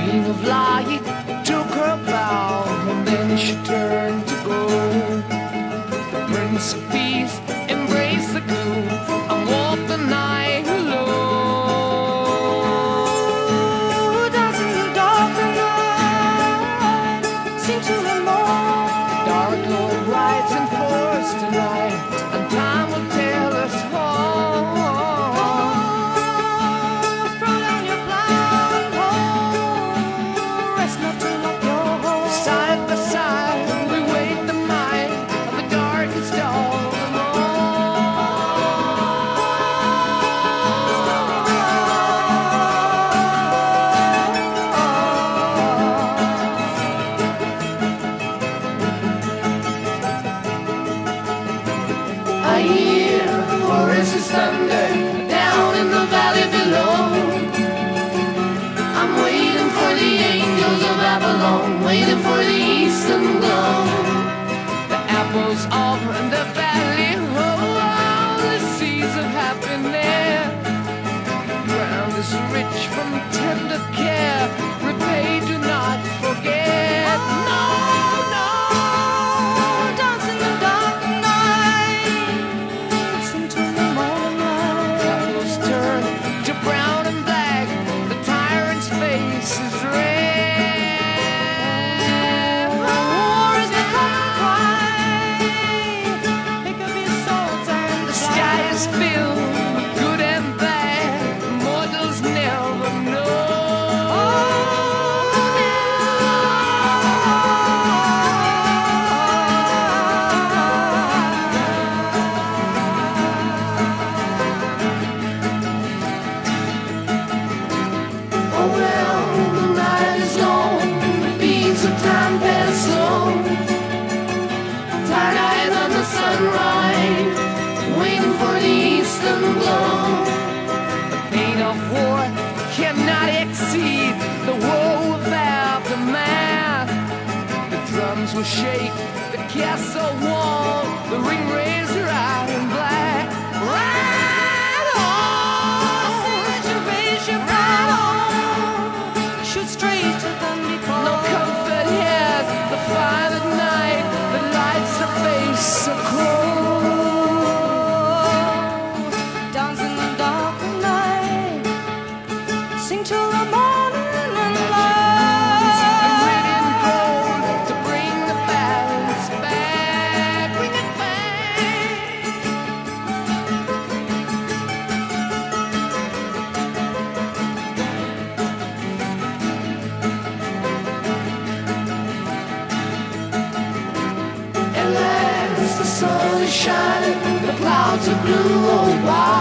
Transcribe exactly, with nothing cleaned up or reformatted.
queen of light took her bow, and then she turned to go. The prince of peace embraced the gloom and walked the night alone. Dancing in the dark of night, sing to the moon. Dark Lord rides in force tonight, and time will tell us all. Throw down your blindfold, rest not to lock your hold. Side by side, we wait the night of the darkest dawn. I hear voices thunder down in the valley below. I'm waiting for the angels of Babylon, waiting for the eastern glow. The apples of the valley, oh, all the seeds of happiness. Ground is rich from tender care, repay, do not forget. No, no. Dance in the dark of night, sing to the morning light. Apples turn to brown and black, the tyrant's face is red. War is the common cry, pick up your swords and The sky is filled with good and bad, mortals never know. Oh well, the night is long, the beats of time pass slow. Tired eyes on the sunrise, waiting for the eastern glow. The pain of war cannot exceed the woe of aftermath. The drums will shake, the castle wall, the ring razor iron black. Ride on! Raise your, raise your right arm, shoot straight to them before. No comfort here, the fire at night, the lights of face so cold. Dance in the dark of night, sing till the morning and light. And red and gold to bring the balance back, bring it back. At last the sun is shining, the clouds are blue, oh why?